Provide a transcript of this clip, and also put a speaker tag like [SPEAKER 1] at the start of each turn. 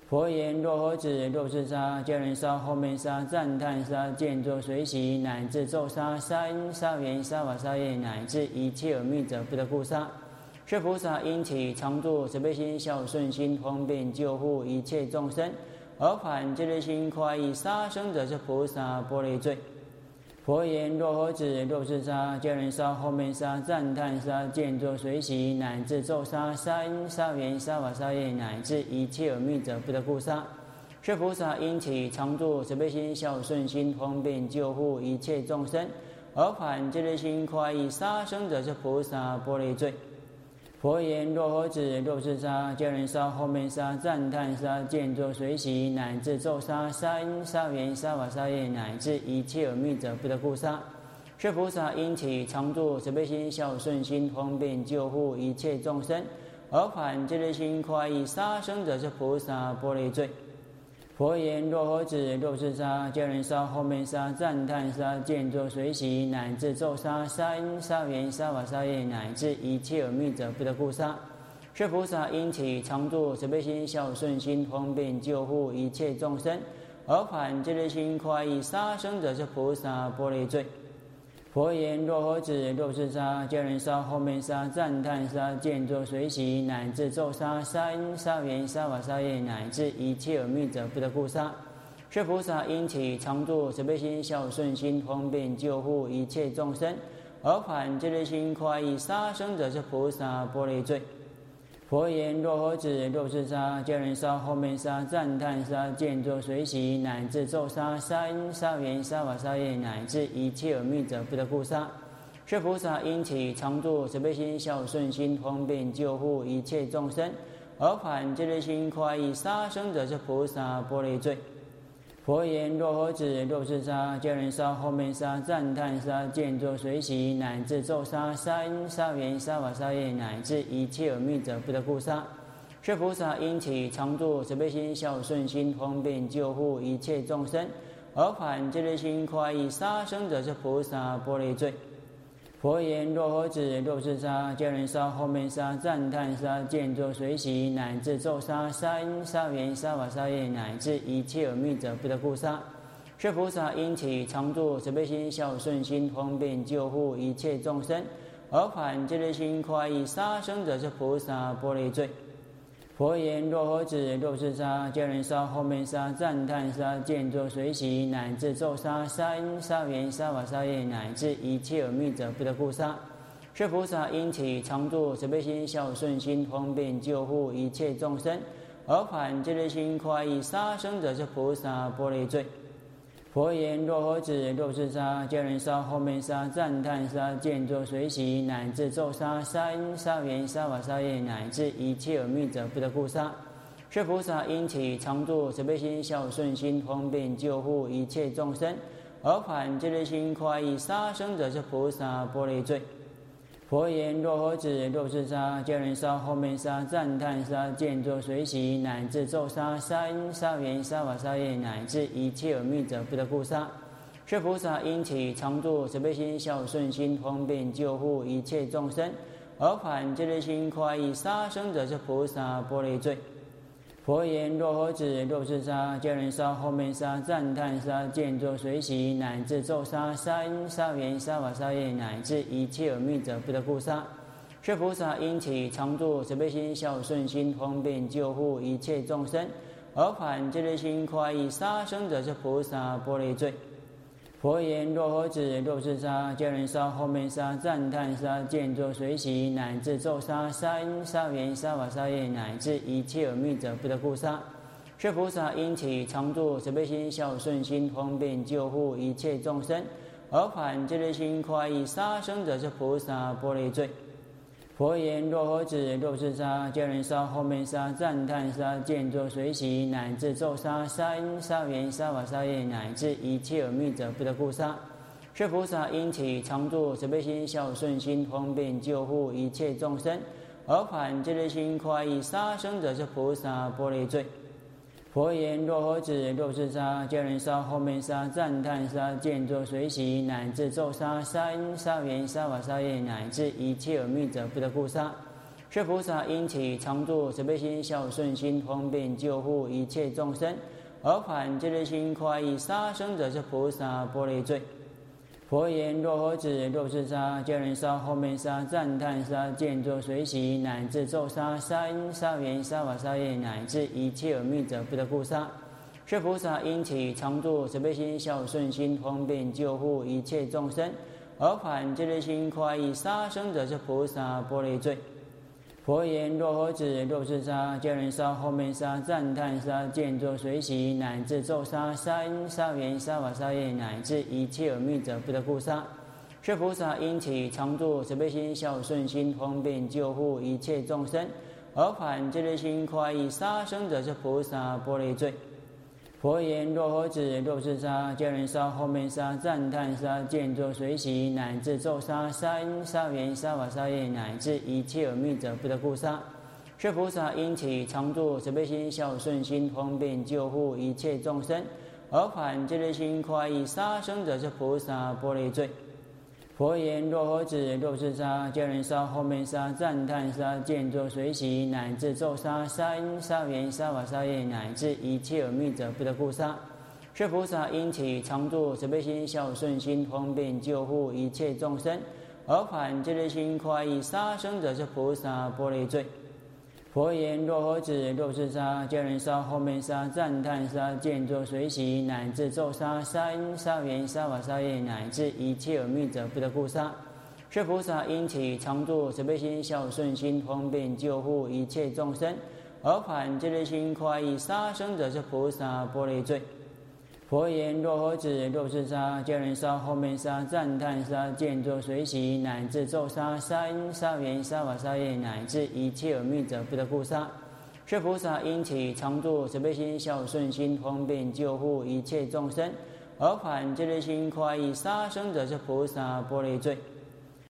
[SPEAKER 1] 佛言：若何止？若是杀，教人杀，后面杀，赞叹杀，见作随喜，乃至咒杀、杀因、杀缘、杀法、杀业，乃至一切有密者，不得故杀。是菩萨因起常住慈悲心、孝顺心，方便救护一切众生。而反这类心快意杀生者，是菩萨般若罪。佛言：若何止？若是杀，教人杀，后面杀，赞叹杀，见作随喜，乃至咒杀、杀因、杀缘、杀法、杀业，乃至一切有密者，不得故杀。是菩萨因起常住慈悲心、孝顺心，方便救护一切众生。而反这类心快意杀生者，是菩萨般若罪。佛言：若何止？若是杀，教人杀，后面杀，赞叹杀，见作随喜，乃至咒杀、杀因、杀缘、杀法、杀业，乃至一切有密者，不得故杀。是菩萨因起常住慈悲心、孝顺心，方便救护一切众生。而反这类心快意杀生者，是菩萨般若罪。佛言：若何止？若是杀，教人杀，后面杀，赞叹杀，见作随喜，乃至咒杀、杀因、杀缘、杀法、杀业，乃至一切有密者，不得故杀。是菩萨因起常住慈悲心、孝顺心，方便救护一切众生。而反这类心快意杀生者，是菩萨般若罪。佛言：若何止？若是杀，教人杀，后面杀，赞叹杀，见作随喜，乃至咒杀、杀因、杀缘、杀法、杀业，乃至一切有密者，不得故杀。是菩萨因起常住慈悲心、孝顺心，方便救护一切众生。而反这类心快意杀生者，是菩萨般若罪。佛言：若何止？若是杀，教人杀，后面杀，赞叹杀，见作随喜，乃至咒杀、杀因、杀缘、杀法、杀业，乃至一切有密者，不得故杀。是菩萨因起常住慈悲心、孝顺心，方便救护一切众生。而反这类心快意杀生者，是菩萨般若罪。佛言：若何止？若是杀，教人杀，后面杀，赞叹杀，见作随喜，乃至咒杀、杀因、杀缘、杀法、杀业，乃至一切有密者，不得故杀。是菩萨因起常住慈悲心、孝顺心，方便救护一切众生。而反这类心快意杀生者，是菩萨般若罪。佛言：若何止？若是杀，教人杀，后面杀，赞叹杀，见作随喜，乃至咒杀、杀因、杀缘、杀法、杀业，乃至一切有密者，不得故杀。是菩萨因起常住慈悲心、孝顺心，方便救护一切众生。而反这类心快意杀生者，是菩萨般若罪。佛言：若何止？若是杀，教人杀，后面杀，赞叹杀，见作随喜，乃至咒杀、杀因、杀缘、杀法、杀业，乃至一切有密者，不得故杀。是菩萨因起常住慈悲心、孝顺心，方便救护一切众生。而反这类心快意杀生者，是菩萨般若罪。佛言：若何止？若是杀，教人杀，后面杀，赞叹杀，见作随喜，乃至咒杀、杀因、杀缘、杀法、杀业，乃至一切有密者，不得故杀。是菩萨因起常住慈悲心、孝顺心，方便救护一切众生。而反这类心快意杀生者，是菩萨般若罪。佛言：若何止？若是杀，教人杀，后面杀，赞叹杀，见作随喜，乃至咒杀、杀因、杀缘、杀法、杀业，乃至一切有密者，不得故杀。是菩萨因起常住慈悲心、孝顺心，方便救护一切众生。而反这类心快意杀生者，是菩萨般若罪。佛言：若何止？若是杀，教人杀，后面杀，赞叹杀，见作随喜，乃至咒杀、杀因、杀缘、杀法、杀业，乃至一切有密者，不得故杀。是菩萨因起常住慈悲心、孝顺心，方便救护一切众生。而反这类心快意杀生者，是菩萨般若罪。佛言：若何止？若是杀，教人杀，后面杀，赞叹杀，见作随喜，乃至咒杀、杀因、杀缘、杀法、杀业，乃至一切有密者，不得故杀。是菩萨因起常住慈悲心、孝顺心，方便救护一切众生。而反这类心快意杀生者，是菩萨般若罪。佛言：若何止？若是杀，教人杀，后面杀，赞叹杀，见作随喜，乃至咒杀、杀因、杀缘、杀法、杀业，乃至一切有密者，不得故杀。是菩萨因起常住慈悲心、孝顺心，方便救护一切众生。而反这类心快意杀生者，是菩萨般若罪。佛言：若何止？若是杀，教人杀，后面杀，赞叹杀，见作随喜，乃至咒杀、杀因、杀缘、杀法、杀业，乃至一切有密者，不得故杀。 是菩萨因起常住慈悲心、孝顺心，方便救护一切众生。而反戒律心快意杀生者，是菩萨般若罪。佛言：若何止？若是杀、教人杀、后面杀、赞叹杀、见作随喜，乃至咒杀、杀因、杀缘、杀法、杀业，乃至一切有密者，不得故杀。是菩萨因起常住慈悲心、孝顺心，方便救护一切众生。而反戒律心快意杀生者，是菩萨般若罪。佛言：若何止？若是杀、教人杀、后面杀、赞叹杀、见作随喜，乃至咒杀、杀因、杀缘、杀法、杀业，乃至一切有密者，不得故杀。是菩萨因起常住慈悲心、孝顺心，方便救护一切众生。而反戒律心快意杀生者，是菩萨般若罪。佛言：若何止？若是杀、教人杀、后面杀、赞叹杀、见作随喜，乃至咒杀、杀因、杀缘、杀法、杀业，乃至一切有密者，不得故杀。是菩萨因起常住慈悲心、孝顺心，方便救护一切众生。而反戒律心快意杀生者，是菩萨般若罪。佛言：若何止？若是杀、教人杀、后面杀、赞叹杀、见作随喜，乃至咒杀、杀因、杀缘、杀法、杀业，乃至一切有密者，不得故杀。是菩萨因起常住慈悲心、孝顺心，方便救护一切众生。而反戒律心快意杀生者，是菩萨般若罪。佛言：若何止？若是杀、教人杀、后面杀、赞叹杀、见作随喜，乃至咒杀、杀因、杀缘、杀法、杀业，乃至一切有密者，不得故杀。是菩萨因起常住慈悲心、孝顺心，方便救护一切众生。而反戒律心快意杀生者，是菩萨般若罪。佛言：若何止？若是杀、教人杀、后面杀、赞叹杀、见作随喜，乃至咒杀、杀因、杀缘、杀法、杀业，乃至一切有密者，不得故杀。是菩萨因起常住慈悲心、孝顺心，方便救护一切众生。而反戒律心快意杀生者，是菩萨般若罪。